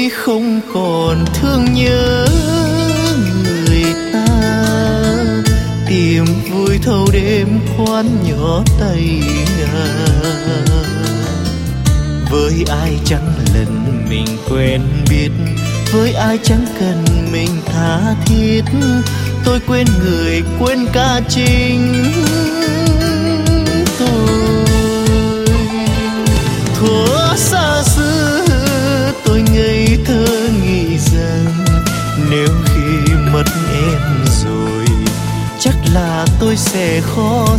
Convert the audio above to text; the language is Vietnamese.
không còn thương nhớ người ta, tìm vui thâu đêm quán nhỏ tay ngà. Với ai chẳng lần mình quen biết, với ai chẳng cần mình tha thiết, tôi quên người quên cả chính tôi. Thuở xa xưa tôi ngây thơ nghĩ rằng nếu khi mất em rồi chắc là tôi sẽ khó